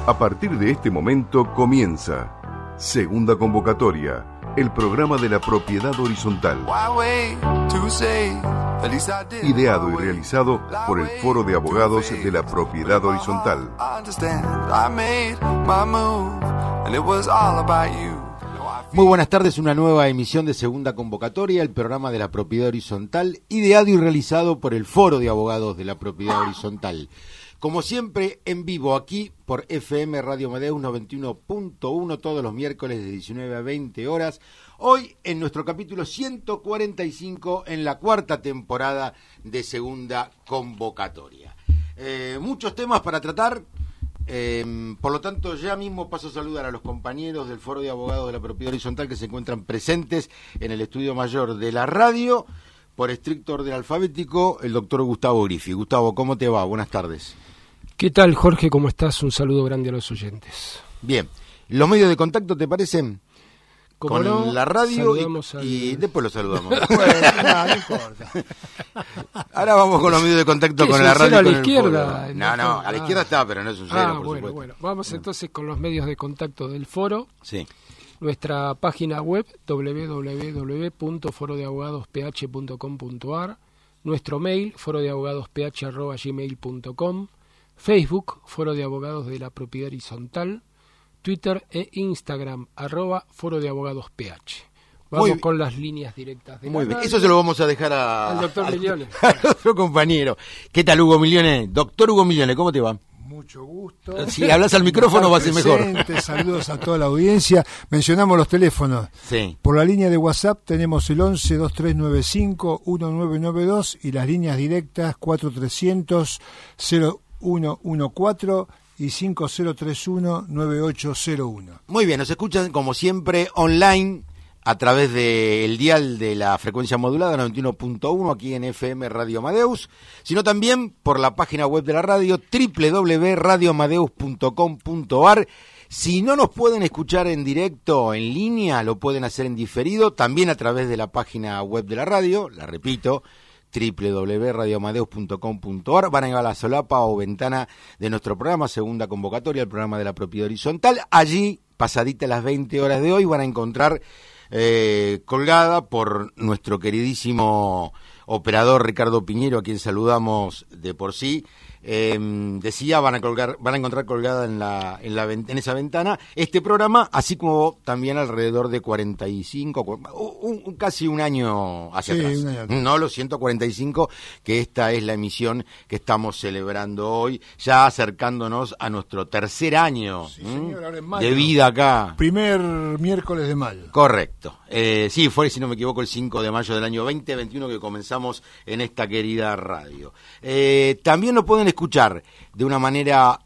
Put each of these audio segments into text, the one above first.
A partir de este momento comienza Segunda Convocatoria, el programa de la propiedad horizontal. Ideado y realizado por el Foro de Abogados de la Propiedad Horizontal. Muy buenas tardes, una nueva emisión de Segunda Convocatoria, el programa de la propiedad horizontal, ideado y realizado por el Foro de Abogados de la Propiedad Horizontal. Como siempre, en vivo aquí por FM Radio Amadeus 91.1 todos los miércoles de 19 a 20 horas. Hoy en nuestro capítulo 145 en la cuarta temporada de Segunda Convocatoria. Muchos temas para tratar, por lo tanto ya mismo paso a saludar a los compañeros del Foro de Abogados de la Propiedad Horizontal que se encuentran presentes en el estudio mayor de la radio. Por estricto orden alfabético, el doctor Gustavo Griffi. Gustavo, ¿cómo te va? Buenas tardes. ¿Qué tal, Jorge? ¿Cómo estás? Un saludo grande a los oyentes. Bien. ¿Los medios de contacto te parecen? Con no, la radio y después lo saludamos. Bueno, no importa. Ahora vamos con los medios de contacto con la radio. ¿A la izquierda? No, a la izquierda está, pero no es un cero, por supuesto. Bueno. Vamos entonces con los medios de contacto del foro. Sí. Nuestra página web www.forodeabogadosph.com.ar, nuestro mail forodeabogadosph@gmail.com, Facebook Foro de Abogados de la Propiedad Horizontal, Twitter e Instagram @forodeabogadosph. Vamos con las líneas directas de muy bien, eso se lo vamos a dejar al doctor Milione, al otro compañero. ¿Qué tal, Hugo Milione? Doctor Hugo Milione, ¿cómo te va? Mucho gusto. Si hablas al micrófono va a ser mejor. Saludos a toda la audiencia. Mencionamos los teléfonos. Sí. Por la línea de WhatsApp tenemos el 11-2395-1992 y las líneas directas 4300-0114 y 5031-9801. Muy bien, nos escuchan como siempre online a través del dial de la frecuencia modulada 91.1 aquí en FM Radio Amadeus, sino también por la página web de la radio www.radioamadeus.com.ar. Si no nos pueden escuchar en directo, en línea, lo pueden hacer en diferido, también a través de la página web de la radio, la repito, www.radioamadeus.com.ar. Van a ir a la solapa o ventana de nuestro programa, Segunda Convocatoria, el programa de la propiedad horizontal. Allí, pasaditas las 20 horas de hoy, van a encontrar colgada por nuestro queridísimo operador Ricardo Piñero, a quien saludamos de por sí. Decía, van a encontrar colgada en esa ventana este programa, así como también alrededor de 45, casi un año hacia atrás. No los 145, que esta es la emisión que estamos celebrando hoy, ya acercándonos a nuestro tercer año, sí, señor, ahora en mayo, de vida acá. Primer miércoles de mayo. Correcto. Sí, fue, si no me equivoco, el 5 de mayo del año 2021 que comenzamos en esta querida radio. También lo pueden escuchar de una manera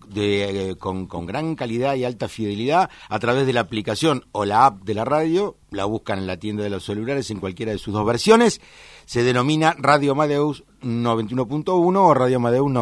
con gran calidad y alta fidelidad a través de la aplicación o la app de la radio. La buscan en la tienda de los celulares en cualquiera de sus dos versiones. Se denomina Radio Amadeus 91.1 o Radio Amadeus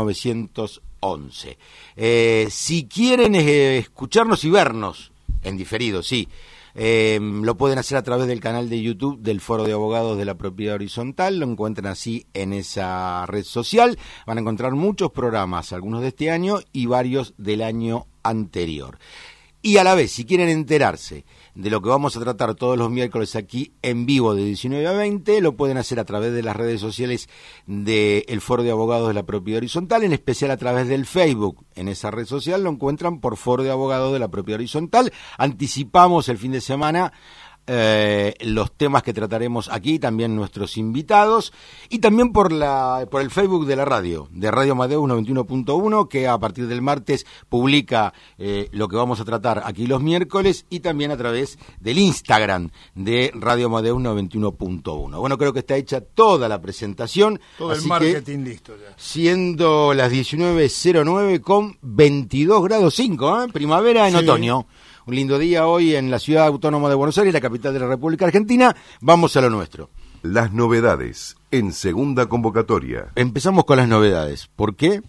911. Si quieren escucharnos y vernos en diferido, sí, lo pueden hacer a través del canal de YouTube del Foro de Abogados de la Propiedad Horizontal. Lo encuentran así en esa red social. Van a encontrar muchos programas, algunos de este año y varios del año anterior. Y a la vez, si quieren enterarse de lo que vamos a tratar todos los miércoles aquí en vivo de 19 a 20, lo pueden hacer a través de las redes sociales del Foro de Abogados de la Propiedad Horizontal, en especial a través del Facebook. En esa red social lo encuentran por Foro de Abogados de la Propiedad Horizontal. Anticipamos el fin de semana los temas que trataremos aquí, también nuestros invitados, y también por el Facebook de la radio, de Radio Amadeus 91.1, que a partir del martes publica lo que vamos a tratar aquí los miércoles, y también a través del Instagram de Radio Amadeus 91.1. Bueno, creo que está hecha toda la presentación. Todo el marketing listo ya. Siendo las 19:09 con 22 grados 5, primavera en otoño. Un lindo día hoy en la ciudad autónoma de Buenos Aires, la capital de la República Argentina. Vamos a lo nuestro. Las novedades en Segunda Convocatoria. Empezamos con las novedades. ¿Por qué?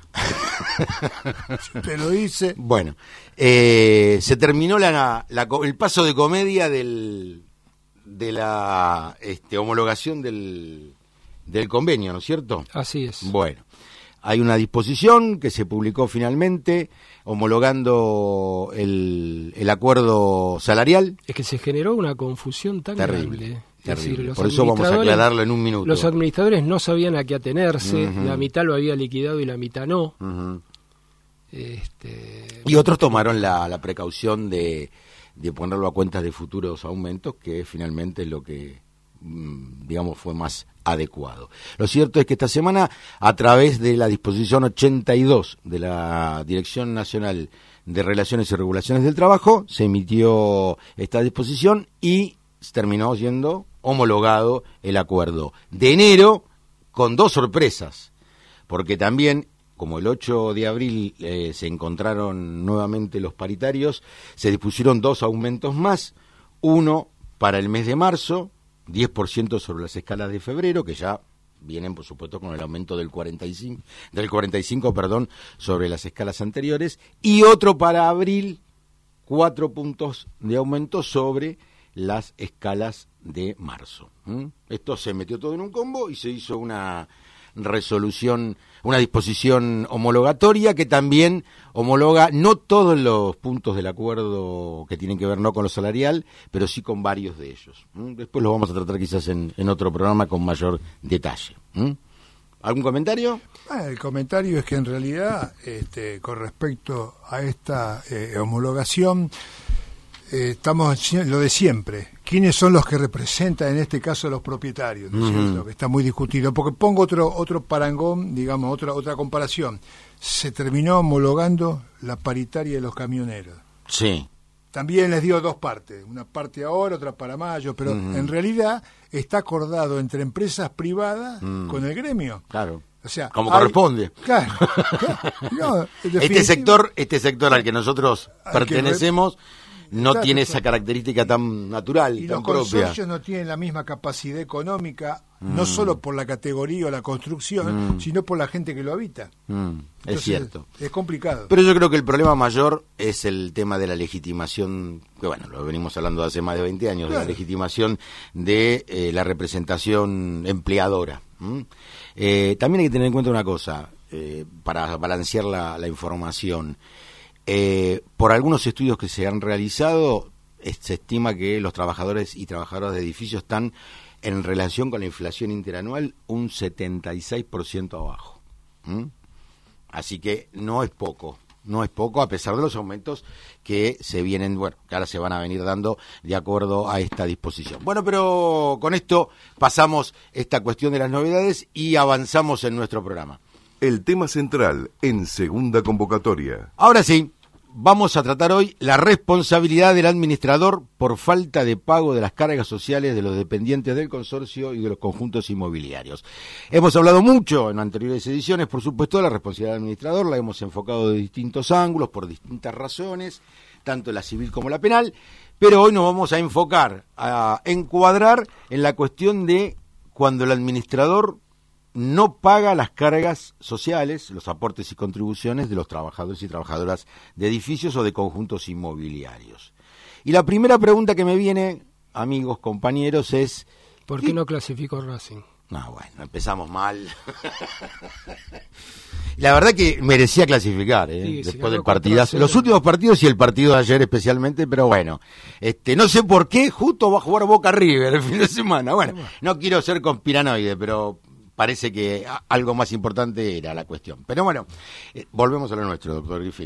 Te lo hice. Bueno, se terminó el paso de comedia de la homologación del convenio, ¿no es cierto? Así es. Bueno, hay una disposición que se publicó finalmente homologando el acuerdo salarial. Es que se generó una confusión tan terrible. grande. Decir, por eso vamos a aclararlo en un minuto. Los administradores no sabían a qué atenerse, la mitad lo había liquidado y la mitad no. Y otros tomaron la precaución de ponerlo a cuentas de futuros aumentos, que finalmente es lo que, digamos, fue más adecuado. Lo cierto es que esta semana, a través de la disposición 82 de la Dirección Nacional de Relaciones y Regulaciones del Trabajo, se emitió esta disposición y terminó siendo homologado el acuerdo de enero, con dos sorpresas, porque también, como el 8 de abril se encontraron nuevamente los paritarios, se dispusieron dos aumentos más, uno para el mes de marzo, 10% sobre las escalas de febrero, que ya vienen, por supuesto, con el aumento del 45 sobre las escalas anteriores, y otro para abril, 4 puntos de aumento sobre las escalas de marzo. Esto se metió todo en un combo y se hizo una resolución, una disposición homologatoria que también homologa no todos los puntos del acuerdo que tienen que ver no con lo salarial, pero sí con varios de ellos. Después lo vamos a tratar quizás en otro programa con mayor detalle. ¿Algún comentario? El comentario es que en realidad, con respecto a esta homologación, estamos lo de siempre. ¿Quiénes son los que representan en este caso a los propietarios? ¿No es cierto? Que está muy discutido. Porque pongo otro parangón, digamos, otra comparación. Se terminó homologando la paritaria de los camioneros. Sí. También les dio dos partes, una parte ahora, otra para mayo, pero en realidad está acordado entre empresas privadas con el gremio. Claro. O sea, como corresponde. Claro. No, este sector al que nosotros pertenecemos no tiene esa característica tan natural y tan propia. Los consorcios no tienen la misma capacidad económica, no solo por la categoría o la construcción, sino por la gente que lo habita. Entonces, es cierto. Es complicado. Pero yo creo que el problema mayor es el tema de la legitimación, que bueno, lo venimos hablando hace más de 20 años, claro, de la legitimación de la representación empleadora. También hay que tener en cuenta una cosa, para balancear la información. Por algunos estudios que se han realizado, se estima que los trabajadores y trabajadoras de edificios están en relación con la inflación interanual un 76% abajo. Así que no es poco a pesar de los aumentos que se vienen, bueno, que ahora se van a venir dando de acuerdo a esta disposición. Bueno, pero con esto pasamos esta cuestión de las novedades y avanzamos en nuestro programa. El tema central en segunda convocatoria. Ahora sí, vamos a tratar hoy la responsabilidad del administrador por falta de pago de las cargas sociales de los dependientes del consorcio y de los conjuntos inmobiliarios. Hemos hablado mucho en anteriores ediciones, por supuesto, de la responsabilidad del administrador, la hemos enfocado de distintos ángulos, por distintas razones, tanto la civil como la penal, pero hoy nos vamos a enfocar, a encuadrar en la cuestión de cuando el administrador no paga las cargas sociales, los aportes y contribuciones de los trabajadores y trabajadoras de edificios o de conjuntos inmobiliarios. Y la primera pregunta que me viene, amigos, compañeros, es... ¿Por qué no clasificó Racing? No, bueno, empezamos mal. La verdad que merecía clasificar, sí, después del partidazo. Los últimos partidos y el partido de ayer especialmente, pero bueno, no sé por qué justo va a jugar Boca River el fin de semana. Bueno, no quiero ser conspiranoide, pero parece que algo más importante era la cuestión. Pero bueno, volvemos a lo nuestro, doctor Griffi.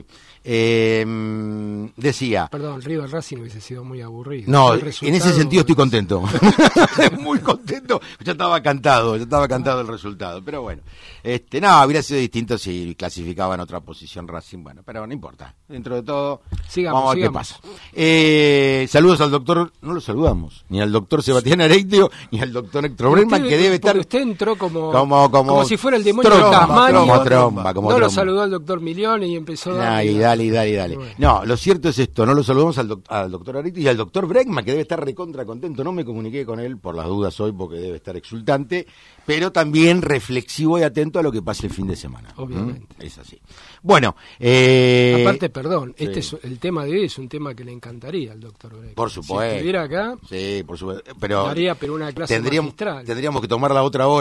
Decía... Perdón, River Racing hubiese sido muy aburrido. No, en ese sentido estoy contento. Muy contento. Ya estaba cantado el resultado. Pero bueno, no, hubiera sido distinto si clasificaba en otra posición Racing. Bueno, pero no importa. Dentro de todo, vamos a ver qué pasa. Saludos al doctor, no lo saludamos, ni al doctor Sebastián Areitio, ni al doctor Héctor Bregman, que debe estar... Usted entró como si fuera el demonio de Tasmania. No lo saludó al doctor Milione y empezó a... Dale. Bueno. No, lo cierto es esto, no lo saludamos al doctor Areitio y al doctor Bregman, que debe estar recontra contento. No me comuniqué con él por las dudas hoy porque debe estar exultante, pero también reflexivo y atento a lo que pase el fin de semana. Obviamente. Es así. Bueno. Aparte, perdón, sí. El tema de hoy es un tema que le encantaría al doctor Bregman. Por supuesto. Si estuviera acá, sí, por supuesto. Pero daría una clase magistral. Tendríamos que tomar la otra hora, la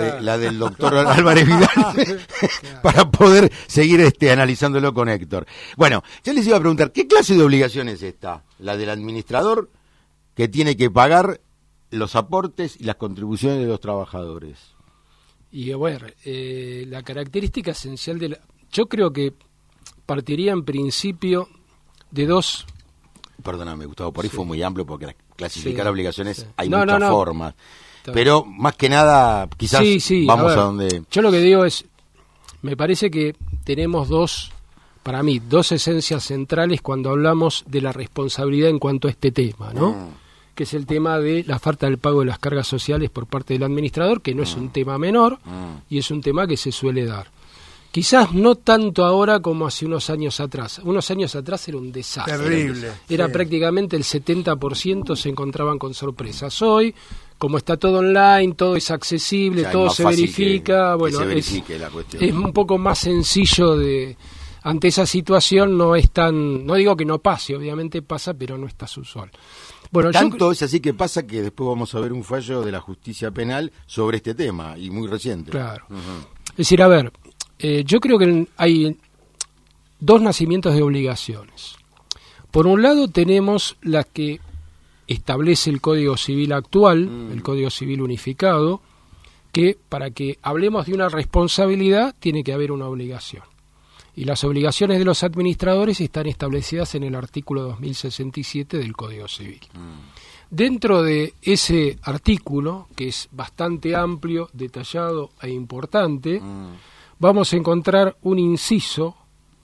la del doctor Álvarez Vidal, para poder seguir analizándolo con Héctor. Bueno, yo les iba a preguntar, ¿qué clase de obligación es esta? La del administrador, que tiene que pagar los aportes y las contribuciones de los trabajadores. Y bueno, la característica esencial yo creo que partiría en principio de dos. Perdóname, Gustavo, por ahí fue muy amplio porque clasificar obligaciones hay no, muchas formas. Pero más que nada, quizás vamos a donde... Yo lo que digo es, me parece que tenemos para mí, dos esencias centrales cuando hablamos de la responsabilidad en cuanto a este tema, ¿no? Que es el tema de la falta del pago de las cargas sociales por parte del administrador, que no es un tema menor y es un tema que se suele dar. Quizás no tanto ahora como hace unos años atrás. Unos años atrás era un desastre. Terrible. Era prácticamente el 70% se encontraban con sorpresas. Hoy, como está todo online, todo es accesible, todo se verifica, bueno, es un poco más sencillo ante esa situación. No es tan, no digo que no pase, obviamente pasa, pero no está usual. Bueno, tanto es así que pasa que después vamos a ver un fallo de la justicia penal sobre este tema, y muy reciente. Claro. Es decir, a ver, yo creo que hay dos nacimientos de obligaciones. Por un lado tenemos la que establece el Código Civil actual, el Código Civil unificado, que para que hablemos de una responsabilidad tiene que haber una obligación. Y las obligaciones de los administradores están establecidas en el artículo 2067 del Código Civil. Dentro de ese artículo, que es bastante amplio, detallado e importante, vamos a encontrar un inciso,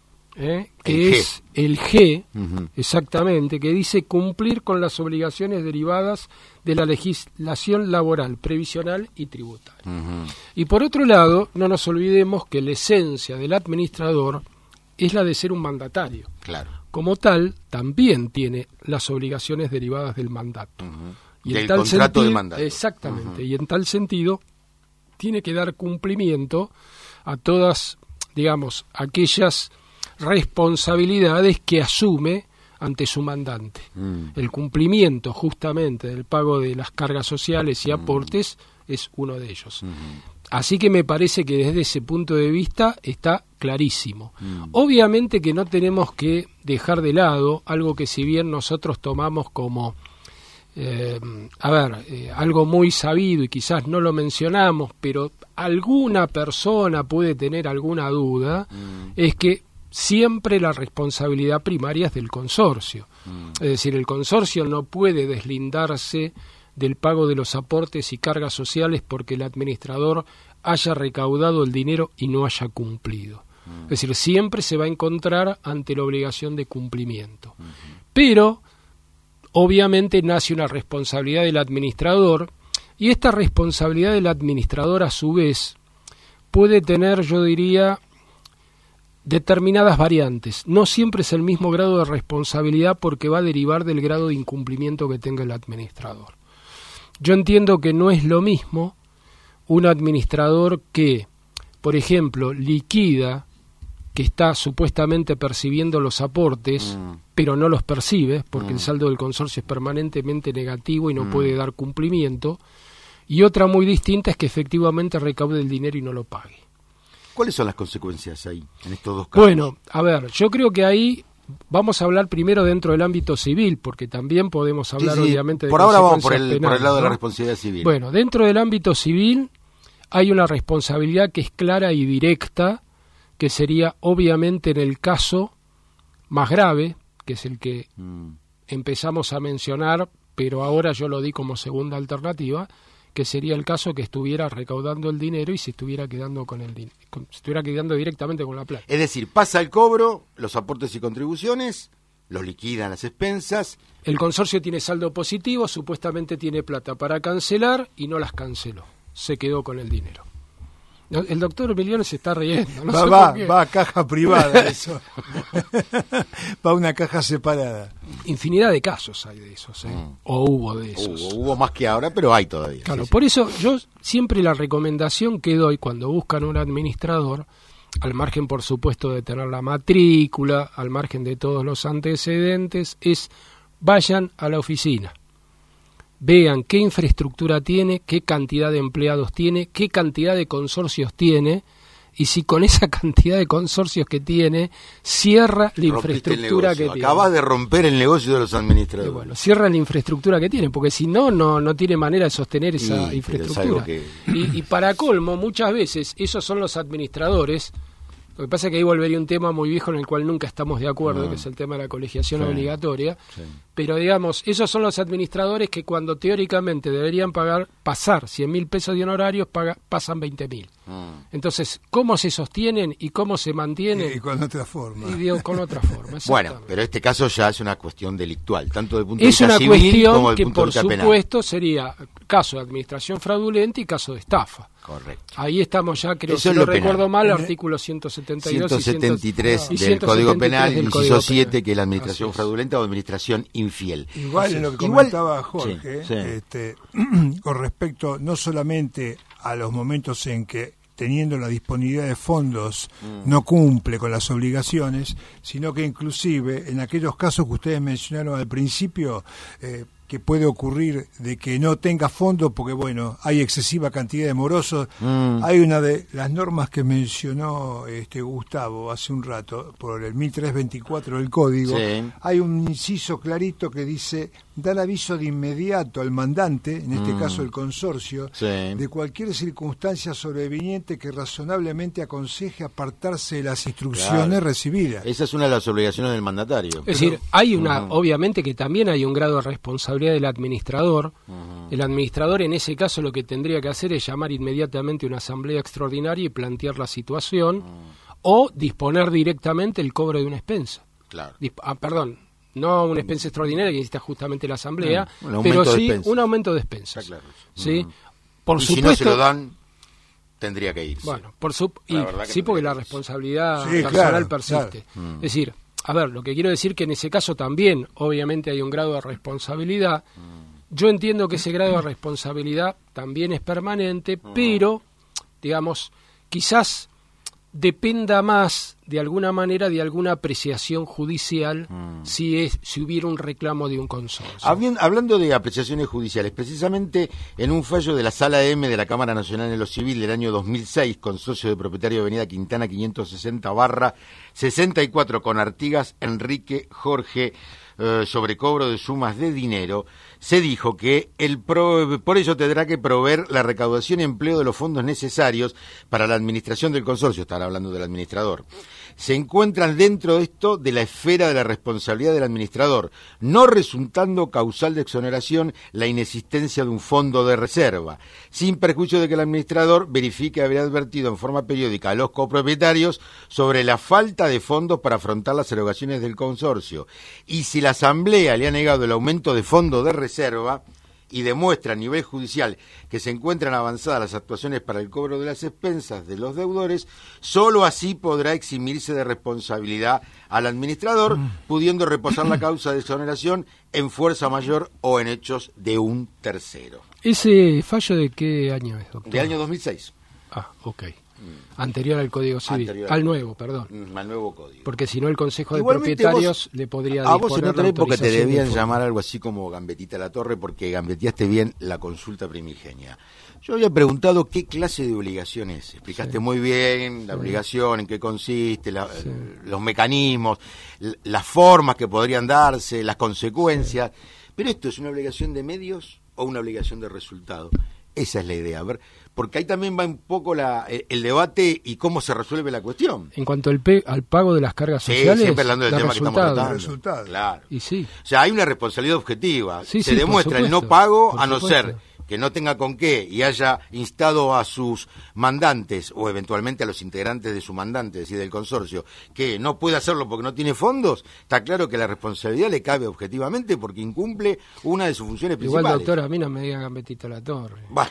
que es el G, exactamente, que dice cumplir con las obligaciones derivadas de la legislación laboral, previsional y tributaria. Y por otro lado, no nos olvidemos que la esencia del administrador es la de ser un mandatario. Claro. Como tal, también tiene las obligaciones derivadas del mandato. Y del contrato de mandato. Exactamente, y en tal sentido tiene que dar cumplimiento a todas, digamos, aquellas responsabilidades que asume ante su mandante. El cumplimiento justamente del pago de las cargas sociales y aportes es uno de ellos. Así que me parece que desde ese punto de vista está clarísimo. Obviamente que no tenemos que dejar de lado algo que si bien nosotros tomamos como algo muy sabido y quizás no lo mencionamos, pero alguna persona puede tener alguna duda, es que siempre la responsabilidad primaria es del consorcio. Es decir, el consorcio no puede deslindarse del pago de los aportes y cargas sociales porque el administrador haya recaudado el dinero y no haya cumplido. Es decir, siempre se va a encontrar ante la obligación de cumplimiento. Pero, obviamente, nace una responsabilidad del administrador, y esta responsabilidad del administrador, a su vez, puede tener, yo diría, determinadas variantes. No siempre es el mismo grado de responsabilidad porque va a derivar del grado de incumplimiento que tenga el administrador. Yo entiendo que no es lo mismo un administrador que, por ejemplo, liquida, que está supuestamente percibiendo los aportes, pero no los percibe, porque el saldo del consorcio es permanentemente negativo y no puede dar cumplimiento, y otra muy distinta es que efectivamente recaude el dinero y no lo pague. ¿Cuáles son las consecuencias ahí, en estos dos casos? Bueno, a ver, yo creo que ahí vamos a hablar primero dentro del ámbito civil, porque también podemos hablar obviamente de por ahora vamos penales, por el lado ¿no? de la responsabilidad civil. Bueno, dentro del ámbito civil hay una responsabilidad que es clara y directa, que sería obviamente en el caso más grave, que es el que empezamos a mencionar, pero ahora yo lo di como segunda alternativa, que sería el caso que estuviera recaudando el dinero y se estuviera quedando con el dinero, se estuviera quedando directamente con la plata. Es decir, pasa el cobro, los aportes y contribuciones, los liquidan las expensas. El consorcio tiene saldo positivo, supuestamente tiene plata para cancelar y no las canceló, se quedó con el dinero. El doctor Emiliano se está riendo. No va a caja privada eso. Va a una caja separada. Infinidad de casos hay de esos, o hubo de esos. Hubo más que ahora, pero hay todavía. Claro, sí. Por eso yo siempre la recomendación que doy cuando buscan un administrador, al margen por supuesto de tener la matrícula, al margen de todos los antecedentes, es vayan a la oficina. vean qué infraestructura tiene, qué cantidad de empleados tiene, qué cantidad de consorcios tiene, y si con esa cantidad de consorcios que tiene, cierra la infraestructura que tiene. Acabas de romper el negocio de los administradores. Bueno, cierra la infraestructura que tiene, porque si no, no tiene manera de sostener esa infraestructura. Y para colmo, muchas veces, esos son los administradores. Lo que pasa es que ahí volvería un tema muy viejo en el cual nunca estamos de acuerdo, que es el tema de la colegiación obligatoria. Sí. Pero, digamos, esos son los administradores que cuando teóricamente deberían pasar 100.000 pesos de honorarios, pasan 20.000. Entonces, ¿cómo se sostienen y cómo se mantienen? Y con otra forma. Con otra forma. Bueno, pero este caso ya es una cuestión delictual, tanto desde el punto de vista civil como desde el punto de vista penal. Es una cuestión que, por supuesto, sería caso de administración fraudulenta y caso de estafa. Correcto. Ahí estamos ya, creo, si no recuerdo mal, artículos 172 173 del Código Penal, inciso 7, que es la administración fraudulenta o administración infiel. Igual en lo que comentaba Jorge, con respecto no solamente a los momentos en que teniendo la disponibilidad de fondos no cumple con las obligaciones, sino que inclusive en aquellos casos que ustedes mencionaron al principio, que puede ocurrir de que no tenga fondo porque, bueno, hay excesiva cantidad de morosos. Hay una de las normas que mencionó Gustavo hace un rato, por el 1324 del Código, hay un inciso clarito que dice, dar aviso de inmediato al mandante, en este caso el consorcio, de cualquier circunstancia sobreviniente que razonablemente aconseje apartarse de las instrucciones recibidas. Esa es una de las obligaciones del mandatario. Es decir, hay obviamente que también hay un grado de responsabilidad del administrador. El administrador en ese caso lo que tendría que hacer es llamar inmediatamente una asamblea extraordinaria y plantear la situación o disponer directamente el cobro de una expensa. Claro. No una expensa extraordinaria que necesita justamente la asamblea, pero sí un aumento de expensas. Está claro. ¿Sí? Por supuesto, si no se lo dan, tendría que irse. Bueno, porque la responsabilidad personal persiste. Claro. Es decir, a ver, lo que quiero decir que en ese caso también, obviamente, hay un grado de responsabilidad. Yo entiendo que ese grado de responsabilidad también es permanente, pero, digamos, quizás dependa más, de alguna manera, de alguna apreciación judicial si hubiera un reclamo de un consorcio. Hablando de apreciaciones judiciales, precisamente en un fallo de la Sala M de la Cámara Nacional de lo Civil del año 2006, consorcio de propietario de Avenida Quintana 560/64 con Artigas Enrique Jorge, sobre cobro de sumas de dinero, se dijo que por ello tendrá que proveer la recaudación y empleo de los fondos necesarios para la administración del consorcio, estará hablando del administrador. Se encuentran dentro de esto de la esfera de la responsabilidad del administrador, no resultando causal de exoneración la inexistencia de un fondo de reserva, sin perjuicio de que el administrador verifique haber advertido en forma periódica a los copropietarios sobre la falta de fondos para afrontar las erogaciones del consorcio. Y si la asamblea le ha negado el aumento de fondo de reserva y demuestra a nivel judicial que se encuentran avanzadas las actuaciones para el cobro de las expensas de los deudores, solo así podrá eximirse de responsabilidad al administrador, pudiendo reposar la causa de exoneración en fuerza mayor o en hechos de un tercero. ¿Ese fallo de qué año es, doctor? De año 2006. Ah, ok. Anterior al Código Civil, al nuevo código. Porque si no el Consejo de Propietarios le podría disponer. A vos en otra época te debían llamar algo así como Gambetita la Torre porque gambeteaste bien la consulta primigenia. Yo había preguntado qué clase de obligación es. Explicaste muy bien la obligación, en qué consiste, los mecanismos, las formas que podrían darse, las consecuencias. Pero esto es una obligación de medios o una obligación de resultado. Esa es la idea. A ver, porque ahí también va un poco el debate y cómo se resuelve la cuestión. En cuanto al pago de las cargas sociales, siempre hablando del tema que estamos tratando. Resultado. Claro. Y sí. O sea, hay una responsabilidad objetiva. Se demuestra el no pago, a no ser que no tenga con qué y haya instado a sus mandantes o eventualmente a los integrantes de su mandante, es decir, del consorcio, que no puede hacerlo porque no tiene fondos. Está claro que la responsabilidad le cabe objetivamente porque incumple una de sus funciones principales. Igual, doctor, a mí no me digan Gambetita la Torre. Bueno,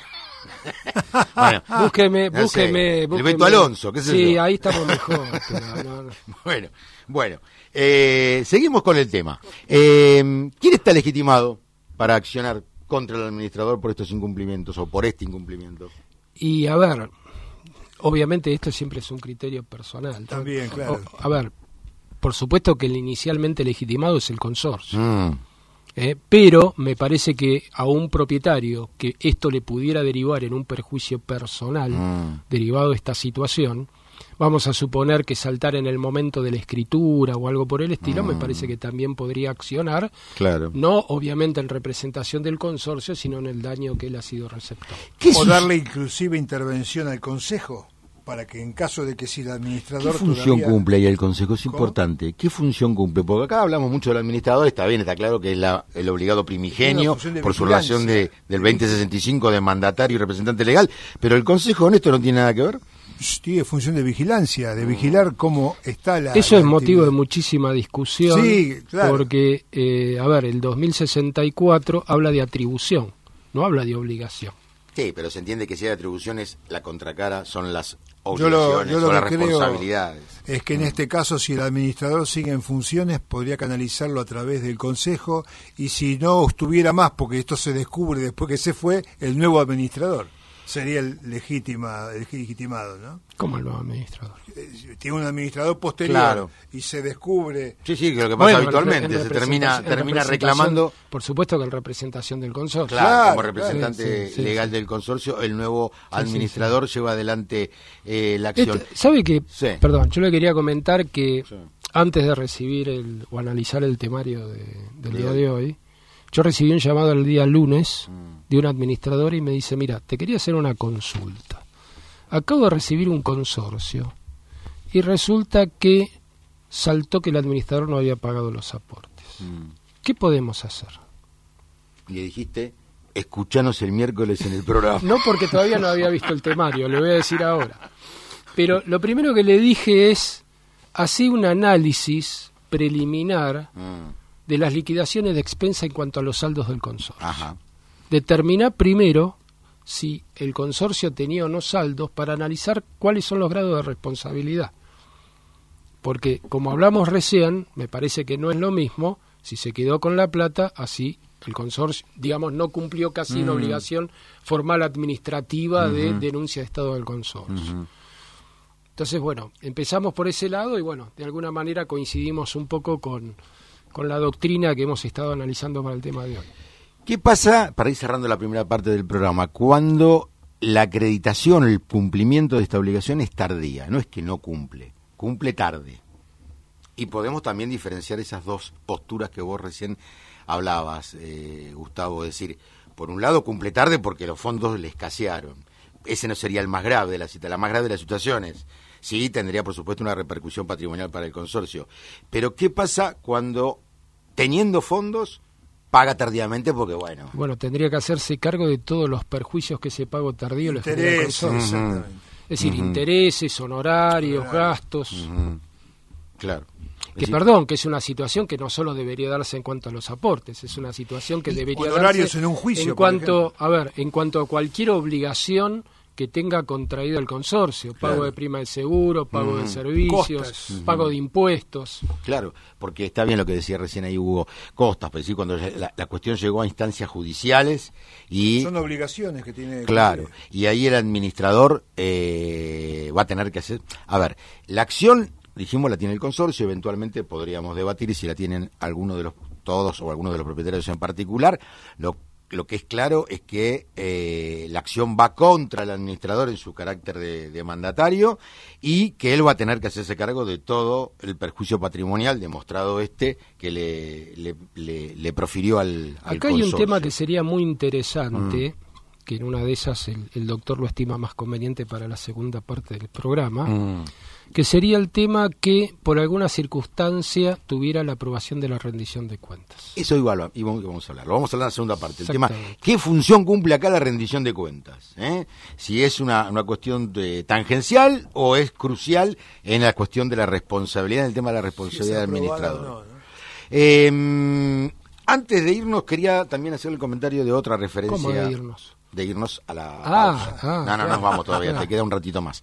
búsqueme. El Beto Alonso, qué sé yo. Sí, ahí estamos mejor. Pero Bueno, seguimos con el tema. ¿Quién está legitimado para accionar contra el administrador por estos incumplimientos o por este incumplimiento? Y a ver, obviamente esto siempre es un criterio personal. También, claro. A ver, por supuesto que el inicialmente legitimado es el consorcio. Pero me parece que a un propietario que esto le pudiera derivar en un perjuicio personal derivado de esta situación, vamos a suponer que saltar en el momento de la escritura o algo por el estilo, me parece que también podría accionar, claro, no obviamente en representación del consorcio, sino en el daño que él ha sido receptor. O darle inclusive intervención al Consejo, para que en caso de que si el administrador... ¿Qué función cumple ahí el Consejo? Es ¿Cómo? importante. ¿Qué función cumple? Porque acá hablamos mucho del administrador, está bien, está claro que es el obligado primigenio por su relación del 2065 de mandatario y representante legal, pero el Consejo en esto no tiene nada que ver. Tiene función de vigilancia, de vigilar cómo está la... Eso la es motivo de actividad. muchísima discusión, Sí, claro. porque, el 2064 habla de atribución, no habla de obligación. Sí, pero se entiende que si hay atribuciones, la contracara son las Yo lo obligaciones, son que las creo responsabilidades. es que en este caso, si el administrador sigue en funciones, podría canalizarlo a través del Consejo, y si no estuviera más, porque esto se descubre después que se fue, el nuevo administrador sería el legitimado, ¿no? ¿Cómo el nuevo administrador? Tiene un administrador posterior, Claro. y se descubre... Sí, que lo que pasa Bueno, habitualmente, en se termina representación- reclamando... Por supuesto que en representación del consorcio. Claro, como Claro, representante sí, legal sí. del consorcio, el nuevo administrador lleva adelante la acción. ¿Sabe qué? Sí. Perdón, yo le quería comentar que Sí. antes de recibir o analizar el temario del De día hoy. de hoy, yo recibí un llamado el día lunes de un administrador y me dice, mira, te quería hacer una consulta. Acabo de recibir un consorcio y resulta que saltó que el administrador no había pagado los aportes. ¿Qué podemos hacer? Y le dijiste, escuchanos el miércoles en el programa. No, porque todavía no había visto el temario, le voy a decir ahora. Pero lo primero que le dije es, hacé un análisis preliminar de las liquidaciones de expensa en cuanto a los saldos del consorcio. Ajá. Determinar primero si el consorcio tenía o no saldos para analizar cuáles son los grados de responsabilidad. Porque, como hablamos recién, me parece que no es lo mismo si se quedó con la plata, así el consorcio, digamos, no cumplió casi una obligación formal administrativa de denuncia de estado del consorcio. Entonces, bueno, empezamos por ese lado y, bueno, de alguna manera coincidimos un poco con la doctrina que hemos estado analizando para el tema de hoy. ¿Qué pasa, para ir cerrando la primera parte del programa, cuando la acreditación, el cumplimiento de esta obligación es tardía? No es que no cumple, cumple tarde. Y podemos también diferenciar esas dos posturas que vos recién hablabas, Gustavo, es decir, por un lado cumple tarde porque los fondos le escasearon. Ese no sería el más grave de la más grave de las situaciones. Sí, tendría por supuesto una repercusión patrimonial para el consorcio. Pero ¿qué pasa cuando, teniendo fondos, paga tardíamente? Porque Bueno, tendría que hacerse cargo de todos los perjuicios que ese pago tardío le genera al Intereses, consorcio. exactamente. Es decir, intereses, honorarios, gastos. claro. Que Es decir, perdón, que es una situación que no solo debería darse en cuanto a los aportes, es una situación que debería honorarios darse en un juicio, en por cuanto, en cuanto a cualquier obligación que tenga contraído el consorcio, pago de prima de seguro, pago de servicios, Costas. pago de impuestos. Claro, porque está bien lo que decía recién ahí Hugo, costas, pero sí, cuando la cuestión llegó a instancias judiciales y... Son obligaciones que tiene... Claro, y ahí el administrador va a tener que hacer... A ver, la acción, dijimos, la tiene el consorcio, eventualmente podríamos debatir si la tienen todos o algunos de los propietarios en particular. Lo que es claro es que la acción va contra el administrador en su carácter de mandatario y que él va a tener que hacerse cargo de todo el perjuicio patrimonial demostrado que le profirió al Acá hay un consorcio. tema que sería muy interesante, que en una de esas el doctor lo estima más conveniente para la segunda parte del programa, que sería el tema que por alguna circunstancia tuviera la aprobación de la rendición de cuentas. Eso igual vamos a hablar. Lo vamos a hablar en la segunda parte. El tema, Exactamente. ¿qué función cumple acá la rendición de cuentas? Si es una cuestión tangencial o es crucial en la cuestión de la responsabilidad, en el tema de la responsabilidad del administrador. Antes de irnos, quería también hacer el comentario de otra referencia. ¿Cómo de irnos? De irnos a la pausa. No nos vamos todavía, te queda un ratito más.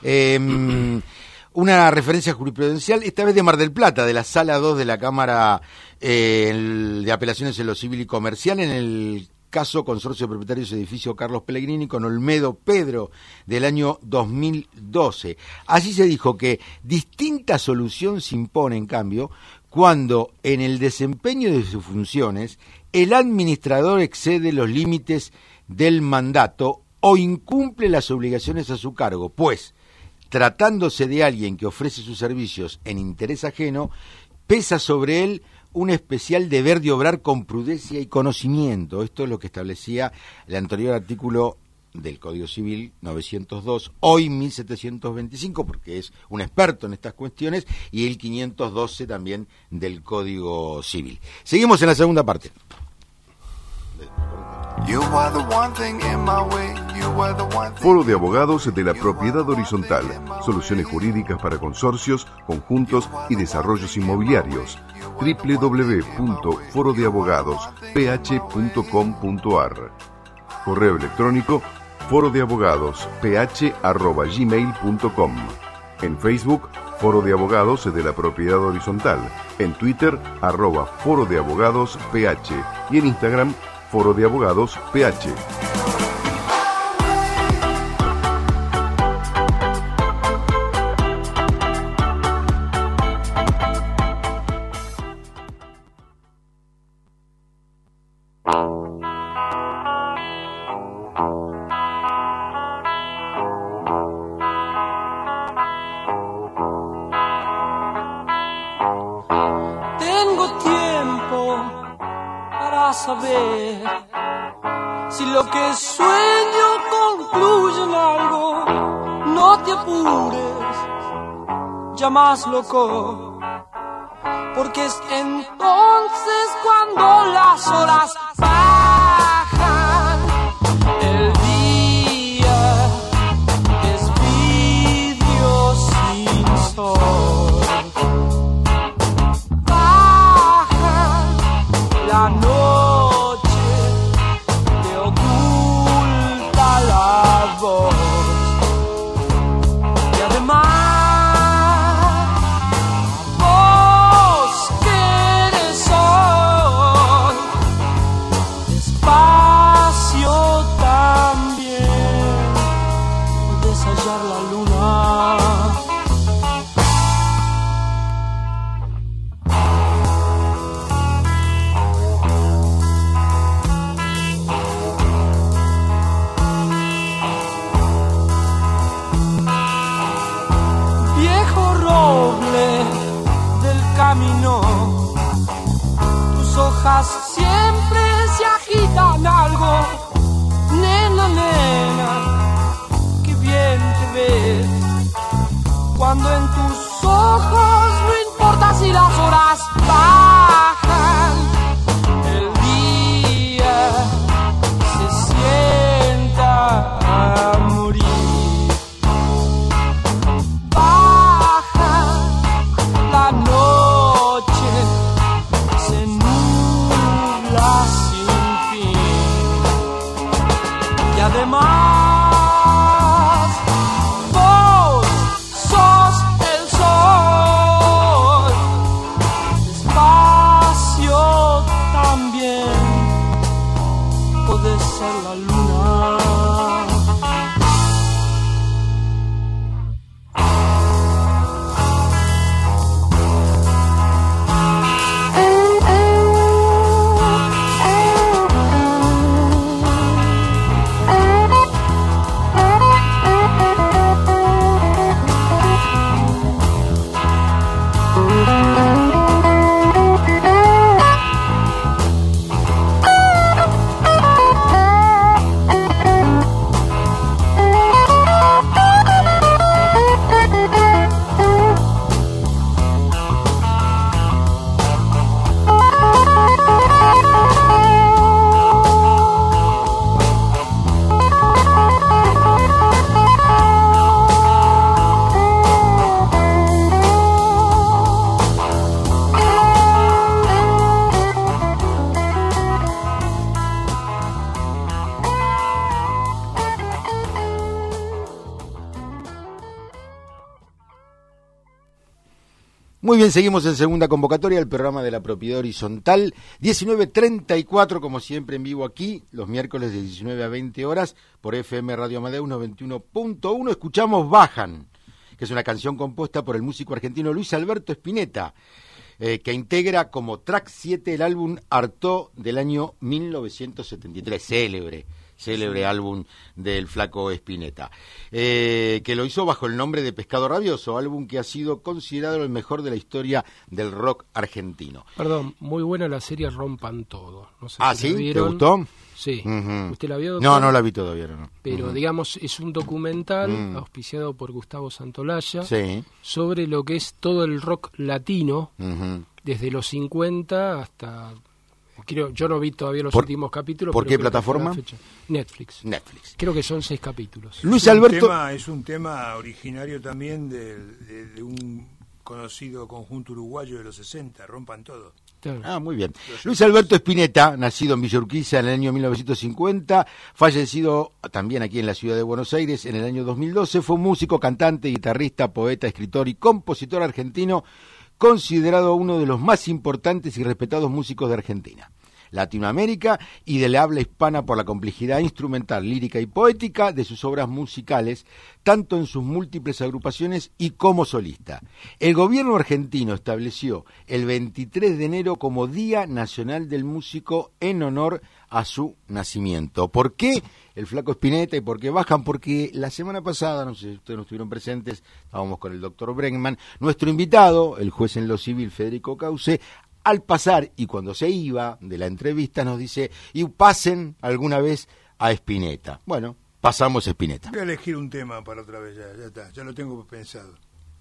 Una referencia jurisprudencial, esta vez de Mar del Plata, de la Sala 2 de la Cámara de Apelaciones en lo Civil y Comercial, en el caso Consorcio de Propietarios Edificio Carlos Pellegrini con Olmedo Pedro del año 2012. Así se dijo que distinta solución se impone, en cambio, cuando en el desempeño de sus funciones el administrador excede los límites del mandato o incumple las obligaciones a su cargo, pues, tratándose de alguien que ofrece sus servicios en interés ajeno, pesa sobre él un especial deber de obrar con prudencia y conocimiento. Esto es lo que establecía el anterior artículo del Código Civil 902, hoy 1725, porque es un experto en estas cuestiones, y el 512 también del Código Civil. Seguimos en la segunda parte. Foro de Abogados de la Propiedad Horizontal. Soluciones jurídicas para consorcios, conjuntos y desarrollos inmobiliarios. www.forodeabogadosph.com.ar. Correo electrónico forodeabogadosph@gmail.com. En Facebook, Foro de Abogados de la Propiedad Horizontal. En Twitter, @Foro de Abogados PH. Y en Instagram, Foro de Abogados PH. Tengo tiempo para saber si lo que sueño concluye en algo. No te apures, ya más loco, porque es entonces cuando las horas bajan. El día es vidrio sin sol. La noche te oculta la voz y además vos que eres sol, despacio también deshallar la luna. Del camino, tus hojas siempre se agitan algo. Nena, nena, qué bien te ves cuando en tus ojos no importa si las horas bajan. El día se sienta a morir. La noche se nubla sin fin y además vos sos el sol. Muy bien, seguimos en segunda convocatoria, el programa de la propiedad horizontal, 19:34, como siempre en vivo aquí, los miércoles de 19 a 20 horas, por FM Radio Amadeus 91.1, escuchamos Bajan, que es una canción compuesta por el músico argentino Luis Alberto Spinetta, que integra como track 7 el álbum Artaud del año 1973, célebre álbum del flaco Spinetta, que lo hizo bajo el nombre de Pescado Rabioso, álbum que ha sido considerado el mejor de la historia del rock argentino. Perdón, muy buena la serie Rompan Todo. No sé si ¿Sí? la vieron. ¿Te gustó? Sí. Uh-huh. ¿Usted la vio, doctor? No la vi todavía. No. Pero, digamos, es un documental auspiciado por Gustavo Santolaya sobre lo que es todo el rock latino, desde los 50 hasta... yo no vi todavía los últimos capítulos. ¿Por qué plataforma? Netflix. Creo que son 6 capítulos. Luis Alberto... Es un tema originario también de un conocido conjunto uruguayo de los 60, Rompan Todo. Claro. Muy bien. Luis Alberto Spinetta, nacido en Villa Urquiza en el año 1950, fallecido también aquí en la ciudad de Buenos Aires en el año 2012, fue un músico, cantante, guitarrista, poeta, escritor y compositor argentino, considerado uno de los más importantes y respetados músicos de Argentina, Latinoamérica y de la habla hispana por la complejidad instrumental, lírica y poética de sus obras musicales, tanto en sus múltiples agrupaciones y como solista. El gobierno argentino estableció el 23 de enero como Día Nacional del Músico en honor a su nacimiento. ¿Por qué el flaco Spinetta y por qué Bajan? Porque la semana pasada, no sé si ustedes no estuvieron presentes, estábamos con el doctor Bregman, nuestro invitado, el juez en lo civil Federico Cauce, al pasar y cuando se iba de la entrevista nos dice, y pasen alguna vez a Spinetta. Bueno, pasamos a Spinetta. Voy a elegir un tema para otra vez, ya está, ya lo tengo pensado.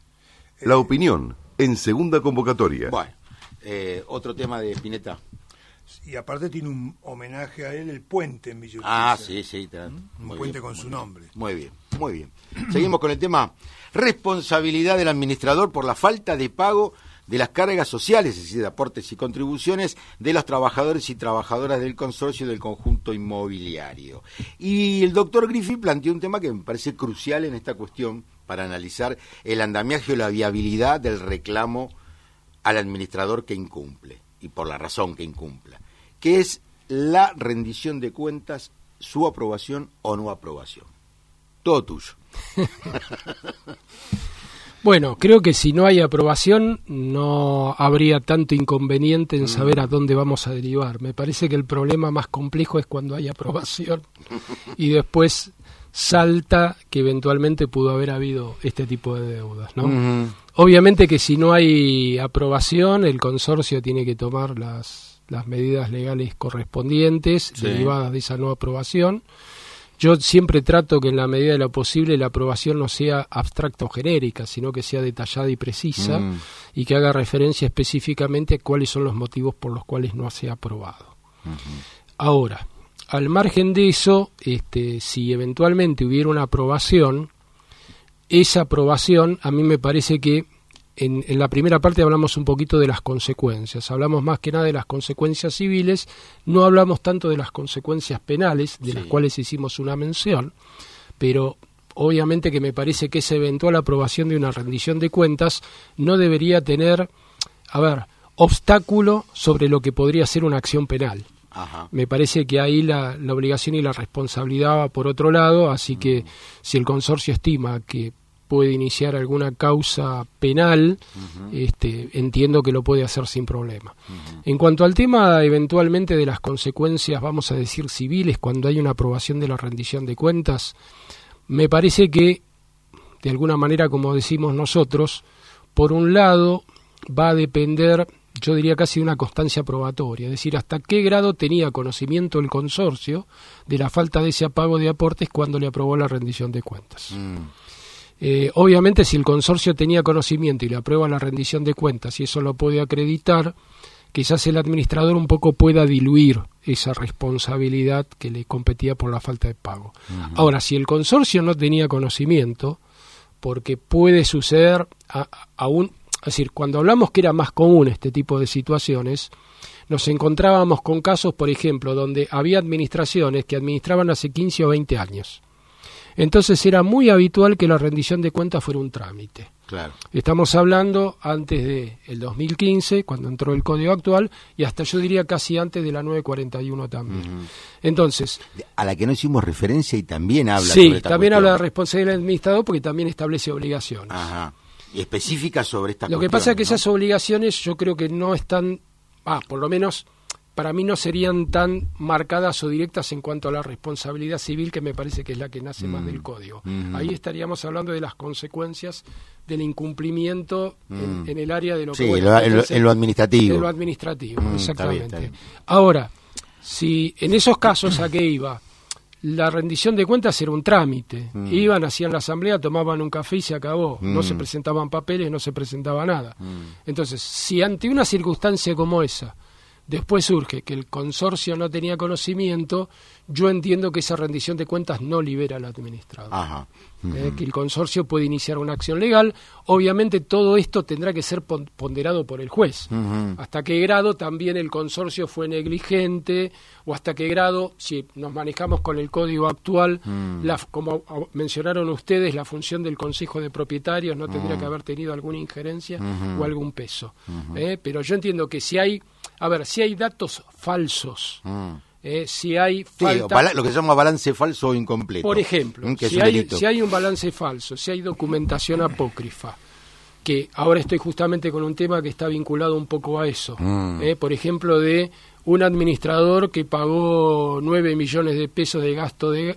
La opinión en segunda convocatoria. Bueno, otro tema de Spinetta. Y aparte tiene un homenaje a él, el puente en Villa Urquiza. Sí. Un puente con su nombre. Muy bien. Seguimos con el tema responsabilidad del administrador por la falta de pago de las cargas sociales, es decir, de aportes y contribuciones de los trabajadores y trabajadoras del consorcio del conjunto inmobiliario. Y el doctor Griffith planteó un tema que me parece crucial en esta cuestión para analizar el andamiaje o la viabilidad del reclamo al administrador que incumple, y por la razón que incumpla, que es la rendición de cuentas, su aprobación o no aprobación. Todo tuyo. Bueno, creo que si no hay aprobación no habría tanto inconveniente en saber a dónde vamos a derivar. Me parece que el problema más complejo es cuando hay aprobación y después salta que eventualmente pudo haber habido este tipo de deudas, ¿no? Obviamente que si no hay aprobación, el consorcio tiene que tomar las medidas legales correspondientes derivadas de esa no aprobación. Yo siempre trato que en la medida de lo posible la aprobación no sea abstracta o genérica, sino que sea detallada y precisa y que haga referencia específicamente a cuáles son los motivos por los cuales no se ha aprobado. Ahora, al margen de eso, si eventualmente hubiera una aprobación, esa aprobación a mí me parece que en la primera parte hablamos un poquito de las consecuencias, hablamos más que nada de las consecuencias civiles, no hablamos tanto de las consecuencias penales, de las cuales hicimos una mención, pero obviamente que me parece que esa eventual aprobación de una rendición de cuentas no debería tener, obstáculo sobre lo que podría ser una acción penal. Me parece que ahí la obligación y la responsabilidad va por otro lado, así que si el consorcio estima que puede iniciar alguna causa penal, entiendo que lo puede hacer sin problema. En cuanto al tema eventualmente de las consecuencias, vamos a decir civiles, cuando hay una aprobación de la rendición de cuentas, me parece que, de alguna manera, como decimos nosotros, por un lado va a depender, yo diría casi de una constancia probatoria, es decir, hasta qué grado tenía conocimiento el consorcio de la falta de ese pago de aportes cuando le aprobó la rendición de cuentas. Obviamente, si el consorcio tenía conocimiento y le aprueba la rendición de cuentas y eso lo puede acreditar, quizás el administrador un poco pueda diluir esa responsabilidad que le competía por la falta de pago. Ahora, si el consorcio no tenía conocimiento, porque puede suceder aún, es decir, cuando hablamos que era más común este tipo de situaciones, nos encontrábamos con casos, por ejemplo, donde había administraciones que administraban hace 15 o 20 años. Entonces era muy habitual que la rendición de cuentas fuera un trámite. Claro. Estamos hablando antes del 2015, cuando entró el código actual, y hasta yo diría casi antes de la 941 también. Entonces, a la que no hicimos referencia y también habla sí, sobre esta también cuestión. habla de responsabilidad del administrador porque también establece obligaciones. Ajá. Y específica sobre esta Lo cuestión. que pasa es que ¿no? esas obligaciones yo creo que no están, por lo menos para mí no serían tan marcadas o directas en cuanto a la responsabilidad civil, que me parece que es la que nace más del código. Ahí estaríamos hablando de las consecuencias del incumplimiento en el área de lo Sí, que... en lo administrativo. En lo administrativo, exactamente. Está bien. Ahora, si en esos casos a qué iba, la rendición de cuentas era un trámite. Iban, hacían la asamblea, tomaban un café y se acabó. No se presentaban papeles, no se presentaba nada. Entonces, si ante una circunstancia como esa después surge que el consorcio no tenía conocimiento, yo entiendo que esa rendición de cuentas no libera al administrador. Ajá. Que el consorcio puede iniciar una acción legal. Obviamente todo esto tendrá que ser ponderado por el juez. Hasta qué grado también el consorcio fue negligente, o hasta qué grado, si nos manejamos con el código actual, como mencionaron ustedes, la función del consejo de propietarios no tendría que haber tenido alguna injerencia o algún peso. Pero yo entiendo que si hay datos falsos, si hay falta, lo que se llama balance falso o incompleto. por ejemplo, que es si un hay, delito. si hay un balance falso, si hay documentación apócrifa, que ahora estoy justamente con un tema que está vinculado un poco a eso, por ejemplo, de un administrador que pagó 9 millones de pesos de gasto de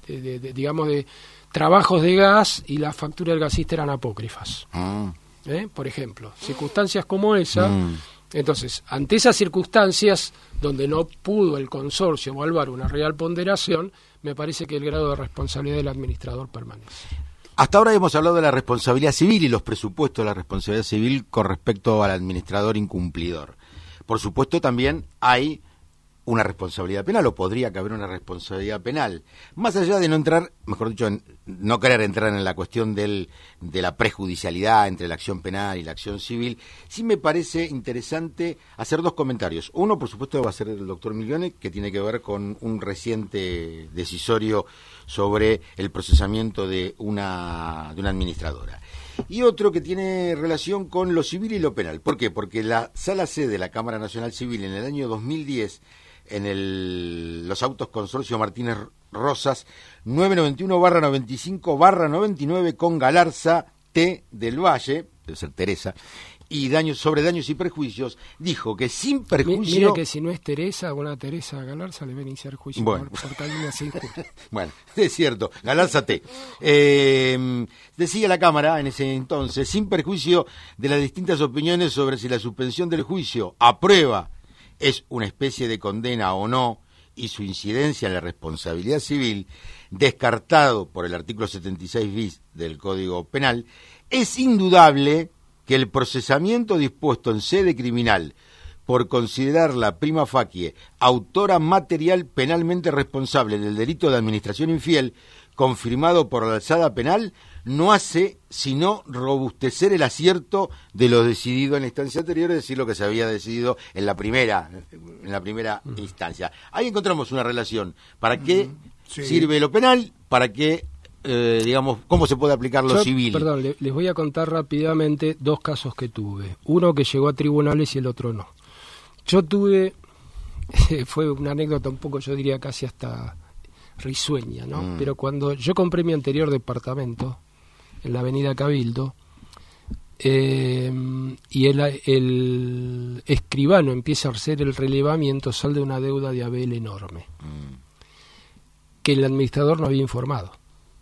trabajos de gas y la factura del gasista eran apócrifas. Por ejemplo, circunstancias como esa. Entonces, ante esas circunstancias donde no pudo el consorcio evaluar una real ponderación, me parece que el grado de responsabilidad del administrador permanece. Hasta ahora hemos hablado de la responsabilidad civil y los presupuestos de la responsabilidad civil con respecto al administrador incumplidor. Por supuesto, también hay una responsabilidad penal, o podría caber una responsabilidad penal. Más allá de no entrar, mejor dicho, no querer entrar en la cuestión de la prejudicialidad entre la acción penal y la acción civil, sí me parece interesante hacer dos comentarios. Uno, por supuesto, va a ser el doctor Miglione, que tiene que ver con un reciente decisorio sobre el procesamiento de una administradora. Y otro que tiene relación con lo civil y lo penal. ¿Por qué? Porque la Sala C de la Cámara Nacional Civil en el año 2010, en los autos Consorcio Martínez Rosas 991/95/99 con Galarza T. del Valle, debe ser Teresa, y sobre daños y perjuicios, dijo que sin perjuicio... Mire que si no es Teresa, una Teresa Galarza le va a iniciar juicio por calumnia sin juicio. Bueno, es cierto, Galarza T. Decía la Cámara en ese entonces, sin perjuicio de las distintas opiniones sobre si la suspensión del juicio a prueba es una especie de condena o no, y su incidencia en la responsabilidad civil, descartado por el artículo 76 bis del Código Penal, es indudable que el procesamiento dispuesto en sede criminal por considerarla prima facie autora material penalmente responsable del delito de administración infiel, confirmado por la alzada penal, no hace sino robustecer el acierto de lo decidido en la instancia anterior, es decir, lo que se había decidido en la primera instancia. Ahí encontramos una relación. ¿Para qué sirve lo penal? ¿Para qué, cómo se puede aplicar lo civil? Perdón, les voy a contar rápidamente dos casos que tuve. Uno que llegó a tribunales y el otro no. Yo tuve, fue una anécdota un poco, yo diría casi hasta risueña, ¿no? Pero cuando yo compré mi anterior departamento en la avenida Cabildo, y el escribano empieza a hacer el relevamiento, sale una deuda de Abel enorme, que el administrador no había informado.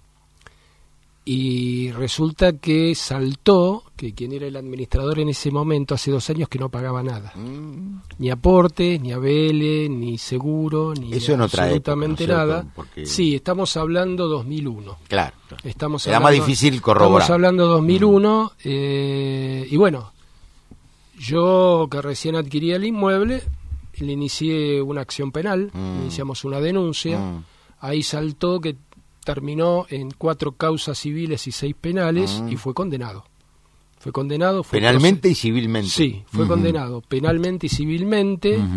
Y resulta que saltó que quien era el administrador en ese momento, hace 2 años, que no pagaba nada. Ni aportes, ni ABL, ni seguro, ni eso no absolutamente trae, nada. Porque... Sí, estamos hablando 2001. Claro. Era más difícil corroborar. Estamos hablando 2001, y bueno, yo que recién adquiría el inmueble, le inicié una acción penal, iniciamos una denuncia, ahí saltó que terminó en 4 causas civiles y 6 penales y fue condenado. Fue penalmente y civilmente. Sí, fue condenado penalmente y civilmente.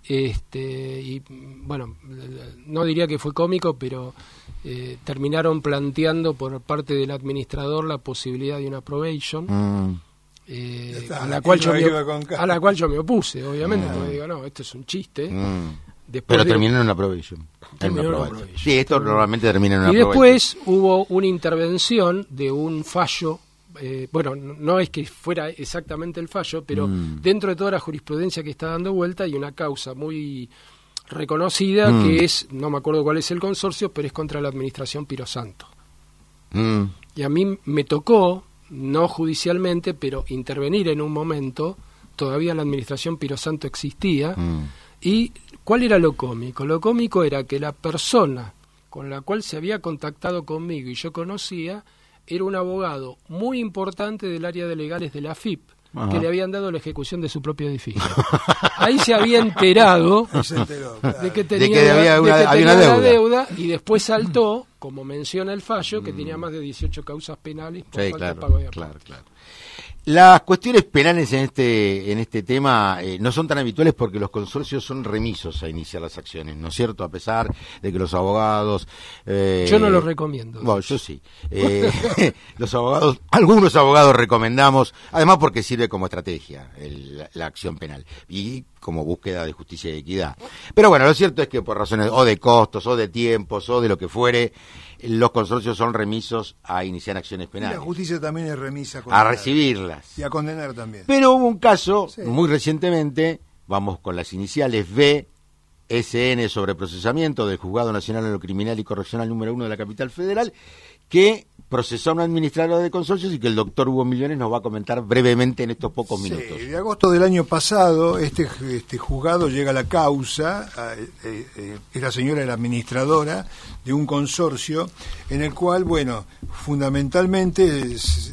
y bueno, no diría que fue cómico, pero terminaron planteando por parte del administrador la posibilidad de una probation, a la cual yo me opuse, obviamente, porque digo, no, esto es un chiste. Pero terminó en una probation. Sí, esto normalmente termina en una probation. Y después hubo una intervención de un fallo. Bueno, no es que fuera exactamente el fallo, pero dentro de toda la jurisprudencia que está dando vuelta hay una causa muy reconocida que es, no me acuerdo cuál es el consorcio, pero es contra la administración Pirosanto. Y a mí me tocó, no judicialmente, pero intervenir en un momento, todavía la administración Pirosanto existía, y ¿cuál era lo cómico? Lo cómico era que la persona con la cual se había contactado conmigo y yo conocía era un abogado muy importante del área de legales de la AFIP, que le habían dado la ejecución de su propio edificio. Ahí se había enterado de que tenía una deuda, y después saltó, como menciona el fallo, que tenía más de 18 causas penales por falta de pago de aportes. Claro. Las cuestiones penales en este tema no son tan habituales porque los consorcios son remisos a iniciar las acciones, ¿no es cierto? A pesar de que los abogados... yo no lo recomiendo. Bueno, yo sí. Algunos abogados recomendamos, además porque sirve como estrategia la acción penal y como búsqueda de justicia y equidad. Pero bueno, lo cierto es que por razones o de costos, o de tiempos, o de lo que fuere, los consorcios son remisos a iniciar acciones penales. Y la justicia también es remisa a recibirlas. Y a condenar también. Pero hubo un caso, muy recientemente, vamos con las iniciales BSN sobre procesamiento del Juzgado Nacional en lo Criminal y Correccional número 1 de la Capital Federal, que procesó a un administrador de consorcios y que el doctor Hugo Millones nos va a comentar brevemente en estos pocos minutos. De agosto del año pasado, este juzgado llega a la causa, es la señora la administradora de un consorcio, en el cual, bueno, fundamentalmente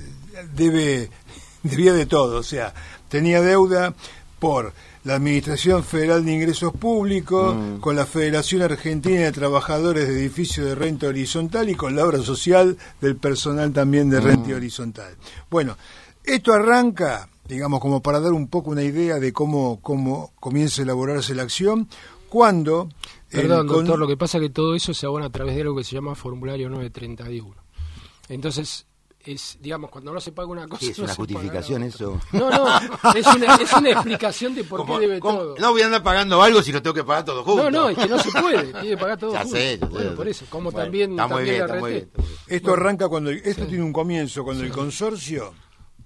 debía de todo, o sea, tenía deuda por la Administración Federal de Ingresos Públicos, con la Federación Argentina de Trabajadores de Edificios de Renta Horizontal y con la obra social del personal también de Renta Horizontal. Bueno, esto arranca, digamos, como para dar un poco una idea de cómo comienza a elaborarse la acción, cuando... Perdón, doctor, lo que pasa es que todo eso se abona a través de algo que se llama formulario 931. Entonces... digamos, cuando no se paga una cosa... ¿Es una justificación eso? No, es una explicación de por qué debe todo. No voy a andar pagando algo si lo tengo que pagar todo junto. No, es que no se puede, tiene que pagar todo ya junto. Sé. Por eso, como también está muy bien, la RT. Esto arranca cuando... Esto tiene un comienzo, cuando el consorcio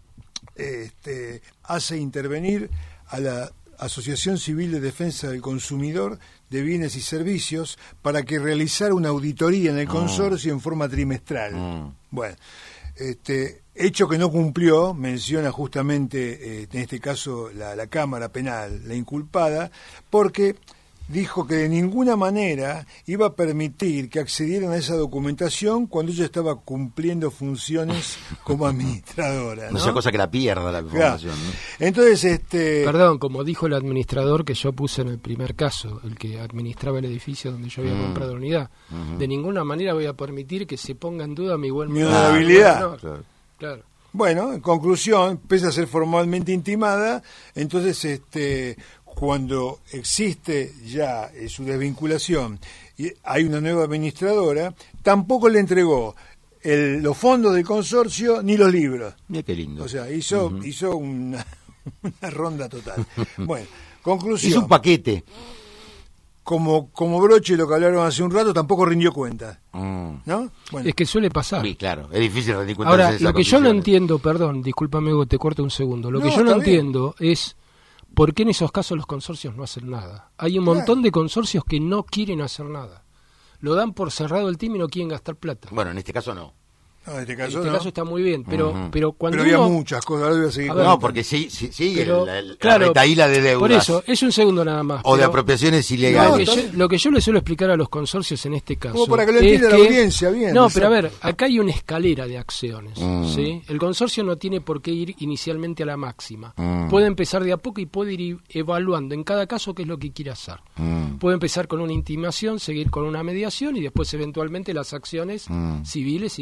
hace intervenir a la Asociación Civil de Defensa del Consumidor de Bienes y Servicios para que realizara una auditoría en el consorcio en forma trimestral. Bueno... hecho que no cumplió, menciona justamente en este caso la Cámara Penal, la inculpada, porque dijo que de ninguna manera iba a permitir que accedieran a esa documentación cuando ella estaba cumpliendo funciones como administradora. No sea cosa que la pierda la información. Claro. ¿No? Entonces, Perdón, como dijo el administrador que yo puse en el primer caso, el que administraba el edificio donde yo había comprado la unidad, de ninguna manera voy a permitir que se ponga en duda mi honorabilidad. Claro. Bueno, en conclusión, pese a ser formalmente intimada, entonces cuando existe ya su desvinculación y hay una nueva administradora, tampoco le entregó los fondos del consorcio ni los libros. Mira qué lindo. O sea, hizo una ronda total. Bueno, conclusión. Hizo un paquete. Como broche, lo que hablaron hace un rato, tampoco rindió cuenta. ¿No? Bueno. Es que suele pasar. Sí, claro, es difícil rendir cuenta. Ahora, lo que yo no entiendo, perdón, discúlpame, Hugo, te corto un segundo. Lo que yo no entiendo es por qué en esos casos los consorcios no hacen nada. Hay un montón de consorcios que no quieren hacer nada. Lo dan por cerrado el tema y no quieren gastar plata. Bueno, en este caso no. No, en este caso caso está muy bien, pero cuando pero había muchas cosas, ahora voy a seguir. No, porque sí, pero, la retaíla de deudas. Por eso, es un segundo nada más. O de apropiaciones ilegales. Lo que yo le suelo explicar a los consorcios en este caso... Como para que lo entienda la audiencia, bien. No, pero a ver, acá hay una escalera de acciones, ¿sí? El consorcio no tiene por qué ir inicialmente a la máxima. Puede empezar de a poco y puede ir evaluando en cada caso qué es lo que quiere hacer. Puede empezar con una intimación, seguir con una mediación y después eventualmente las acciones civiles y penales.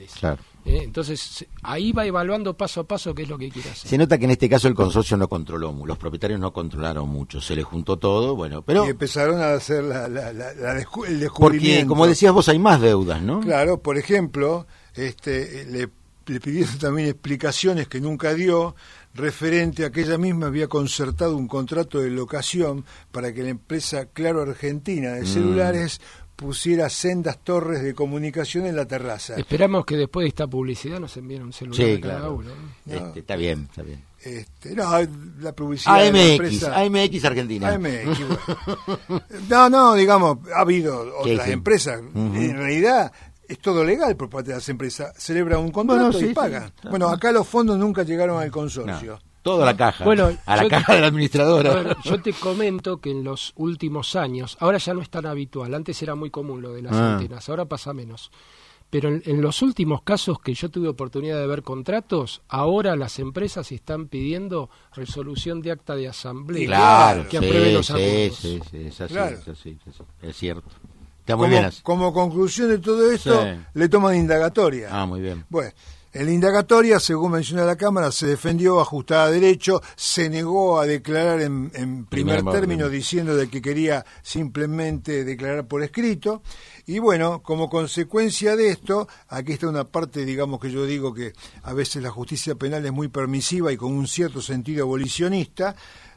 legales. Claro. Entonces, ahí va evaluando paso a paso qué es lo que quiere hacer. Se nota que en este caso el consorcio no controló, los propietarios no controlaron mucho, se les juntó todo, bueno, pero... Y empezaron a hacer el descubrimiento. Porque, como decías vos, hay más deudas, ¿no? Claro, por ejemplo, le pidieron también explicaciones que nunca dio, referente a que ella misma había concertado un contrato de locación para que la empresa Claro Argentina de celulares pusiera sendas torres de comunicación en la terraza. Esperamos que después de esta publicidad nos envíen un celular Sí, a cada claro. uno. No. Está bien, está bien. No, la publicidad de la empresa... AMX Argentina. AMX, bueno. No, digamos, ha habido otras sí. empresas. En realidad es todo legal por parte de las empresas. Celebran un contrato y pagan. Sí. Bueno, acá los fondos nunca llegaron al consorcio. No, todo a la caja. Bueno, a la caja de la administradora. A ver, yo te comento que en los últimos años, ahora ya no es tan habitual, antes era muy común lo de las antenas, ahora pasa menos. Pero en los últimos casos que yo tuve oportunidad de ver contratos, ahora las empresas están pidiendo resolución de acta de asamblea Claro, que apruebe los acuerdos. Sí, es así, Claro. es así, es cierto. Está muy bien así. Como conclusión de todo esto, Sí. le toman indagatoria. Muy bien. Bueno, en la indagatoria, según menciona la Cámara, se defendió ajustada a derecho, se negó a declarar en primer término diciendo de que quería simplemente declarar por escrito. Y bueno, como consecuencia de esto, aquí está una parte, digamos, que yo digo que a veces la justicia penal es muy permisiva y con un cierto sentido abolicionista.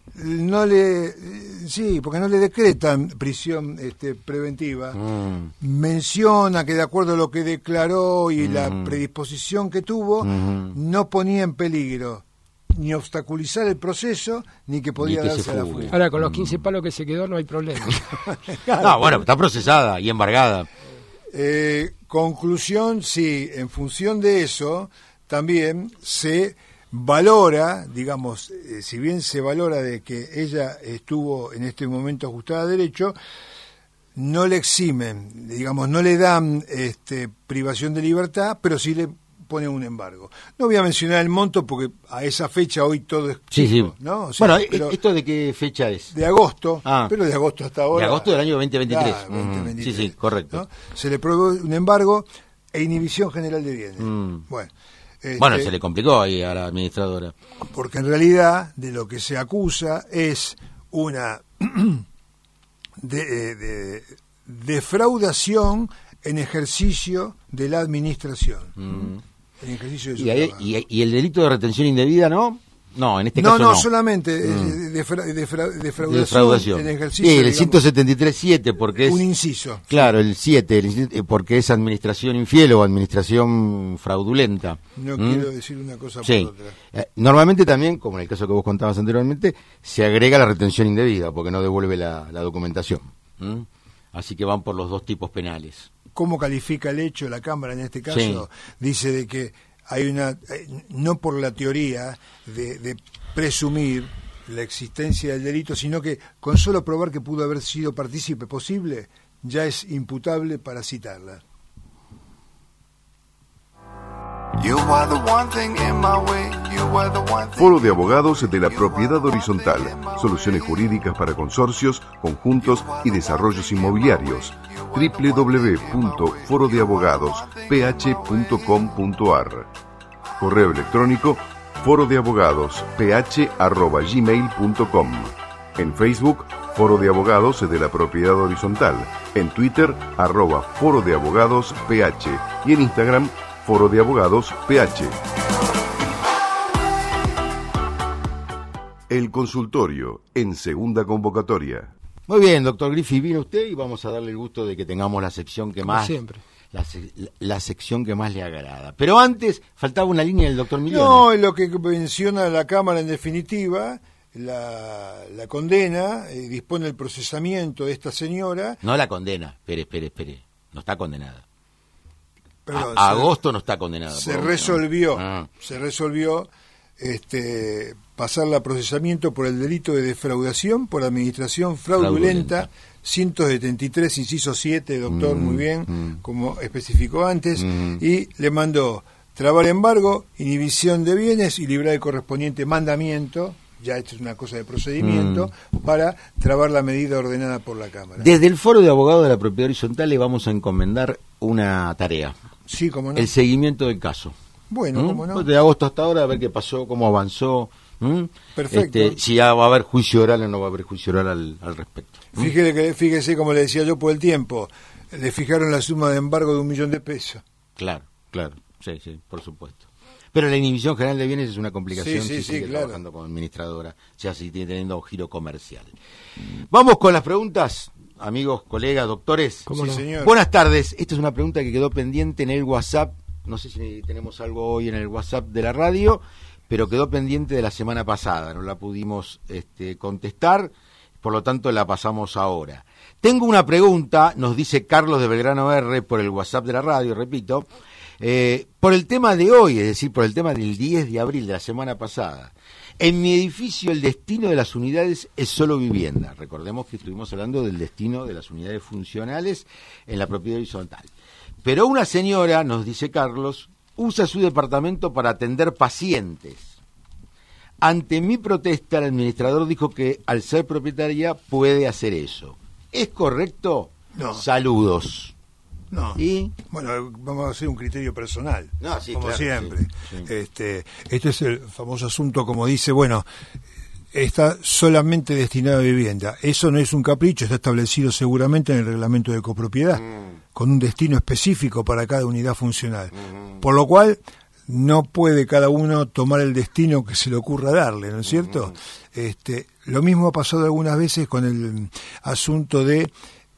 Porque no le decretan prisión preventiva. Menciona que de acuerdo a lo que declaró y la predisposición que tuvo, no ponía en peligro ni obstaculizar el proceso, ni que podía Ni que darse se a la fugue. fuga. Ahora, con los 15 palos que se quedó no hay problema. No, bueno, está procesada y embargada. Conclusión, sí, en función de eso, también se valora, digamos, si bien se valora de que ella estuvo en este momento ajustada a derecho, no le eximen, digamos, no le dan privación de libertad, pero sí le pone un embargo. No voy a mencionar el monto porque a esa fecha hoy todo es chico, ¿no? O sea, bueno, pero ¿esto de qué fecha es? de agosto, pero de agosto hasta ahora. De agosto del año 2023. Claro, 2023, Sí, correcto. ¿no? Se le probó un embargo e inhibición general de bienes. Bueno, Bueno, se le complicó ahí a la administradora. porque en realidad de lo que se acusa es una defraudación en ejercicio de la administración. En ejercicio de su trabajo. Y el delito de retención indebida, ¿no? No, en este caso no. No, solamente defraudación en ejercicio. Sí, el digamos, 173.7, porque es... un inciso. Claro, el 7, porque es administración infiel o administración fraudulenta. No quiero decir una cosa Sí. por otra. Normalmente también, como en el caso que vos contabas anteriormente, se agrega la retención indebida, porque no devuelve la documentación. Así que van por los dos tipos penales. ¿Cómo califica el hecho la Cámara en este caso? Sí. Dice de que hay una, no por la teoría de presumir la existencia del delito, sino que con solo probar que pudo haber sido partícipe posible, ya es imputable para citarla. Foro de Abogados de la Propiedad Horizontal. Soluciones jurídicas para consorcios, conjuntos y desarrollos inmobiliarios. www.forodeabogadosph.com.ar. Correo electrónico forodeabogadosph@gmail.com. En Facebook, Foro de Abogados de la Propiedad Horizontal. En Twitter, @Foro de Abogados PH. Y en Instagram, Foro de Abogados PH. El consultorio en segunda convocatoria. Muy bien, doctor Griffi, vino usted y vamos a darle el gusto de que tengamos la sección que Como más... siempre. La sección que más le agrada. Pero antes, faltaba una línea del doctor Milione. No, es lo que menciona la Cámara en definitiva, la condena, dispone el procesamiento de esta señora. No la condena, espere. No está condenada. Perdón, Agosto no está condenada. Se resolvió pasarla a procesamiento por el delito de defraudación por administración fraudulenta. 173, inciso 7, doctor, muy bien, como especificó antes, y le mandó trabar embargo, inhibición de bienes y librar el correspondiente mandamiento, ya esto es una cosa de procedimiento, para trabar la medida ordenada por la Cámara. Desde el Foro de Abogados de la Propiedad Horizontal le vamos a encomendar una tarea. Sí, cómo no. el seguimiento del caso. Bueno, cómo no. Pues de agosto hasta ahora, a ver qué pasó, cómo avanzó. Perfecto. Si ya va a haber juicio oral o no va a haber juicio oral al respecto. Fíjese, como le decía yo, por el tiempo, le fijaron la suma de embargo de $1 millón. Claro, sí, por supuesto. Pero la inhibición general de bienes es una complicación Sí, si sigue claro. trabajando como administradora, ya si tiene teniendo un giro comercial. Vamos con las preguntas, amigos, colegas, doctores. ¿Cómo no? Señor. Buenas tardes. Esta es una pregunta que quedó pendiente en el WhatsApp. No sé si tenemos algo hoy en el WhatsApp de la radio, pero quedó pendiente de la semana pasada. No la pudimos contestar, por lo tanto la pasamos ahora. Tengo una pregunta, nos dice Carlos de Belgrano R por el WhatsApp de la radio, repito, por el tema de hoy, es decir, por el tema del 10 de abril de la semana pasada. En mi edificio el destino de las unidades es solo vivienda. Recordemos que estuvimos hablando del destino de las unidades funcionales en la propiedad horizontal. Pero una señora, nos dice Carlos, usa su departamento para atender pacientes. Ante mi protesta, el administrador dijo que al ser propietaria puede hacer eso. ¿Es correcto? No. Saludos. No. ¿Y? Bueno, vamos a hacer un criterio personal, No, sí, como claro, siempre. sí. Este es el famoso asunto, como dice, bueno, está solamente destinado a vivienda. Eso no es un capricho, está establecido seguramente en el reglamento de copropiedad, con un destino específico para cada unidad funcional. Por lo cual, no puede cada uno tomar el destino que se le ocurra darle, ¿no es cierto? Lo mismo ha pasado algunas veces con el asunto de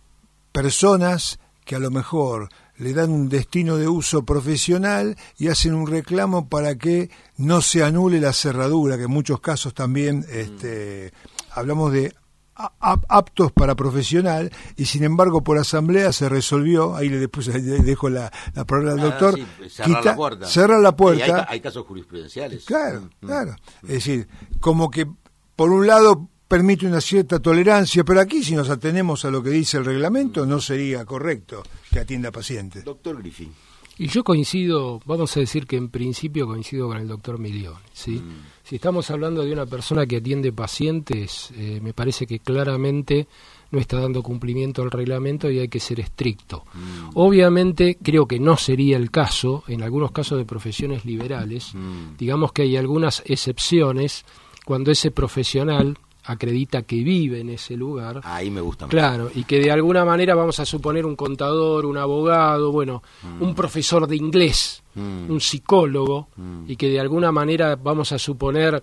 personas que a lo mejor le dan un destino de uso profesional y hacen un reclamo para que no se anule la cerradura, que en muchos casos también hablamos de aptos para profesional, y sin embargo por asamblea se resolvió, ahí le dejo la palabra al doctor, Sí, cerrar la puerta. Y hay casos jurisprudenciales. Claro. Es decir, como que por un lado permite una cierta tolerancia, pero aquí si nos atenemos a lo que dice el reglamento no sería correcto que atienda pacientes. Doctor Griffin. Y yo coincido, vamos a decir que en principio coincido con el doctor Milione, ¿sí? Si estamos hablando de una persona que atiende pacientes, me parece que claramente no está dando cumplimiento al reglamento y hay que ser estricto. Obviamente creo que no sería el caso, en algunos casos de profesiones liberales, digamos que hay algunas excepciones cuando ese profesional acredita que vive en ese lugar. Ahí me gusta más. Claro, y que de alguna manera vamos a suponer un contador, un abogado, bueno, un profesor de inglés, un psicólogo, y que de alguna manera vamos a suponer,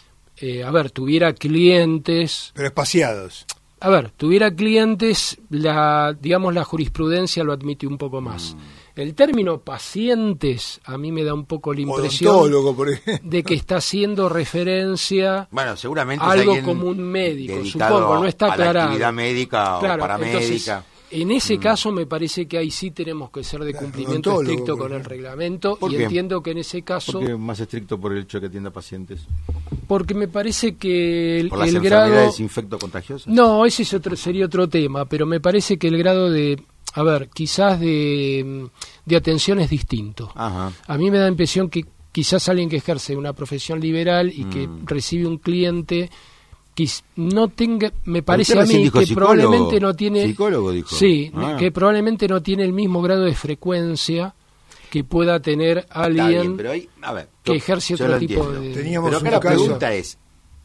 tuviera clientes. Pero espaciados. Tuviera clientes, la jurisprudencia lo admite un poco más. El término pacientes a mí me da un poco la impresión odontólogo, por ejemplo, de que está haciendo referencia seguramente a algo es como un médico, dedicado supongo, no está a la aclarado. actividad médica o paramédica. Entonces, en ese caso me parece que ahí sí tenemos que ser de cumplimiento odontólogo, estricto por con el ejemplo. reglamento, ¿Por y qué? entiendo que en ese caso, ¿Por qué más estricto por el hecho de que atienda pacientes? porque me parece que el ¿Por las grado... enfermedades infectocontagiosas? No, ese sería otro tema, pero me parece que el grado de, quizás de atención es distinto. Ajá. A mí me da la impresión que quizás alguien que ejerce una profesión liberal y que recibe un cliente no tenga, me parece a mí que probablemente no tiene, psicólogo dijo. Sí, que probablemente no tiene el mismo grado de frecuencia que pueda tener alguien pero ahí, que ejerce otro tipo de... Teníamos pero acá un la caso. pregunta es,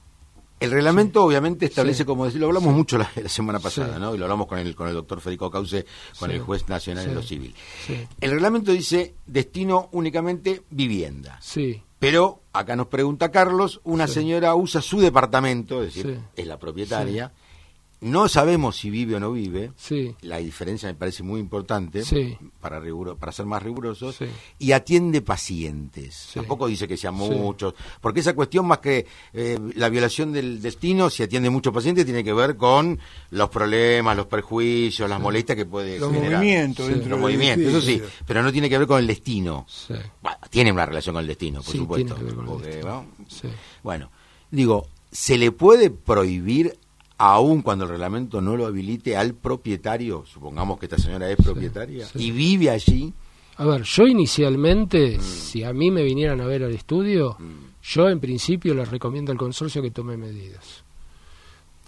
el reglamento obviamente establece, Sí. como decir, lo hablamos mucho la semana pasada, Sí. ¿no? Y lo hablamos con el doctor Federico Cauce, con Sí. el juez nacional Sí. en lo civil. Sí. El reglamento dice destino únicamente vivienda. Sí, Pero, acá nos pregunta Carlos, una Sí. señora usa su departamento, es decir, Sí. es la propietaria, no sabemos si vive o no vive, sí, la diferencia me parece muy importante, Sí. para ser más rigurosos, Sí. y atiende pacientes. Sí. Tampoco dice que sean Sí. muchos, porque esa cuestión más que la violación del destino, si atiende muchos pacientes, tiene que ver con los problemas, los perjuicios, las molestias que puede Los generar. movimientos Sí. dentro Los del movimientos, eso sí, edificio. pero no tiene que ver con el destino. sí, Bueno, tiene una relación con el destino, por Sí, supuesto. tiene que ver con el porque, destino. ¿no? sí. Bueno, digo, ¿se le puede prohibir, aún cuando el reglamento no lo habilite, al propietario, supongamos que esta señora es propietaria, sí. y vive allí? Yo inicialmente, si a mí me vinieran a ver al estudio, yo en principio les recomiendo al consorcio que tome medidas.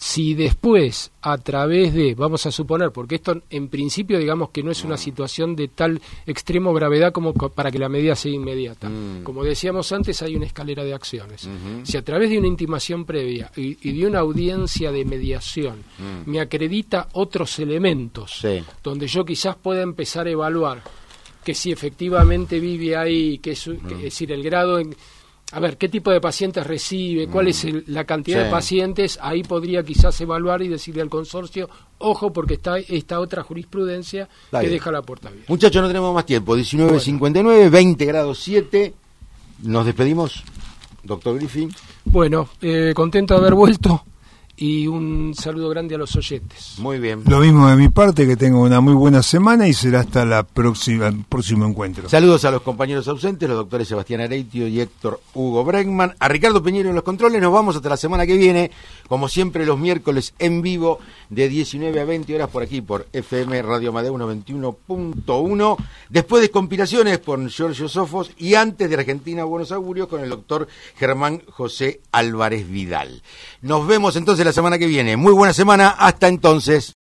Si después, a través de, vamos a suponer, porque esto en principio digamos que no es una situación de tal extremo gravedad como para que la medida sea inmediata. Como decíamos antes, hay una escalera de acciones. Si a través de una intimación previa y de una audiencia de mediación me acredita otros elementos, donde yo quizás pueda empezar a evaluar que si efectivamente vive ahí, es decir, el grado en... A ver, ¿qué tipo de pacientes recibe? ¿Cuál es la cantidad de pacientes? Ahí podría quizás evaluar y decirle al consorcio, ojo, porque está esta otra jurisprudencia que deja la puerta abierta. Muchachos, no tenemos más tiempo. 19:59, 20 grados 7. Nos despedimos, doctor Griffin. Bueno, contento de haber vuelto y un saludo grande a los oyentes. Muy bien. Lo mismo de mi parte, que tengo una muy buena semana y será hasta el próximo encuentro. Saludos a los compañeros ausentes, los doctores Sebastián Areitio y Héctor Hugo Bregman. A Ricardo Peñero en los controles. Nos vamos hasta la semana que viene, como siempre los miércoles en vivo de 19 a 20 horas por aquí, por FM Radio Amadeo 91.1. Después de compilaciones por Giorgio Sofos y antes de Argentina Buenos Augurios con el doctor Germán José Álvarez Vidal. Nos vemos entonces la semana que viene. Muy buena semana, hasta entonces.